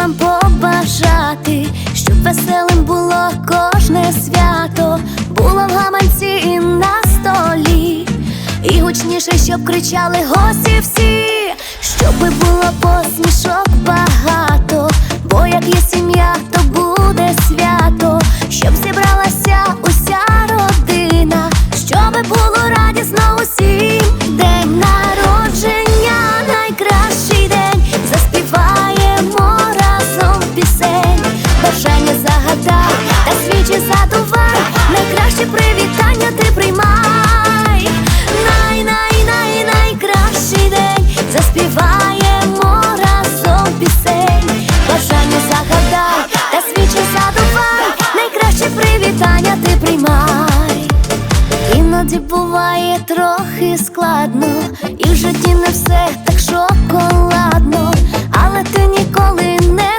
вам побажати, щоб веселим було кожне свято, було в гаманці і на столі, і гучніше, щоб кричали гості всі, щоби було посмішок багато, бо як є сім'я, то буде свято, щоб зібралася уся родина, щоби було радісно усім. День народження — найкращий день, заспіваємо разом пісень, бажання загадай та свічі задувай, найкраще привітання ти приймай. Найкращий день, заспіваємо разом пісень, бажання загадай та свічі задувай, найкраще привітання ти приймай. Іноді буває трохи складно, і в житті не все так шоколадно, але ти ніколи не